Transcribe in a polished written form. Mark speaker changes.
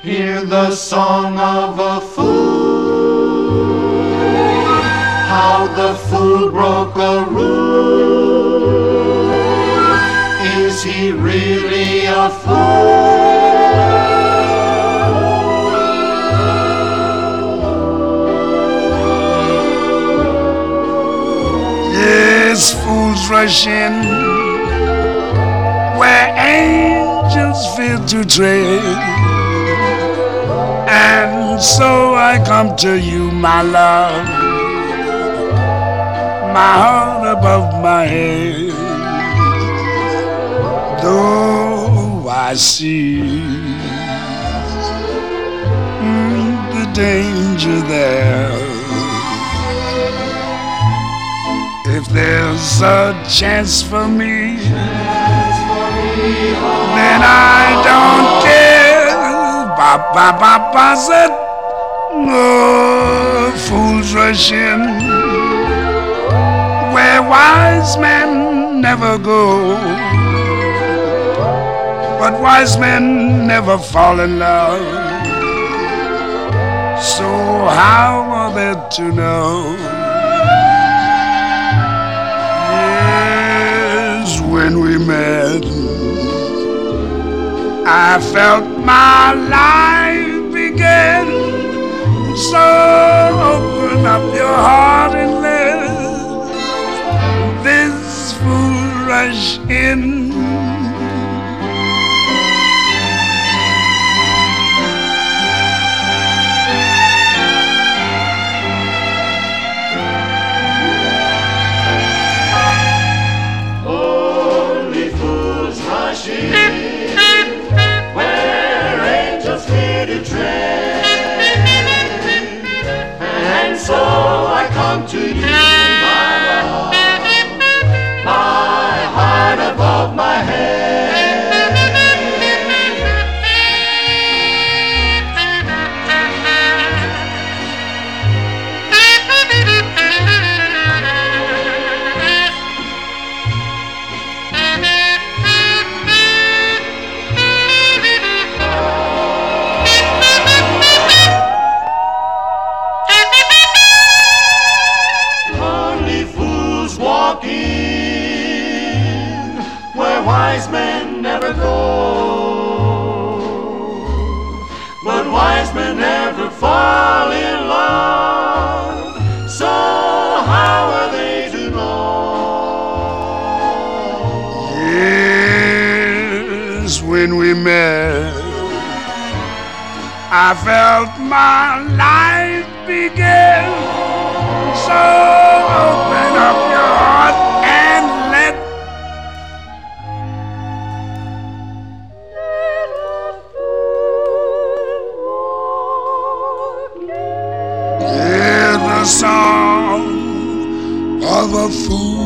Speaker 1: Hear the song of a fool, how the fool broke a rule. Is he really a fool?
Speaker 2: Yes, fools rush in where angels fear to tread. And so I come to you, my love, my heart above my head. Though I see the danger there, if there's a chance for me, then I don't care. Ba said, no, fools rush in where wise men never go, but wise men never fall in love. So how are they to know? Yes, when we met, I felt my life begin. So open up your heart and let this fool rush in.
Speaker 1: Only fools rush in to tread, and so I come to you, my love, my heart above my head. Wise men never go, but wise men never fall in love. So how are they to know?
Speaker 2: Yes, when we met, I felt my life begin. So open up your heart and let the song of a fool.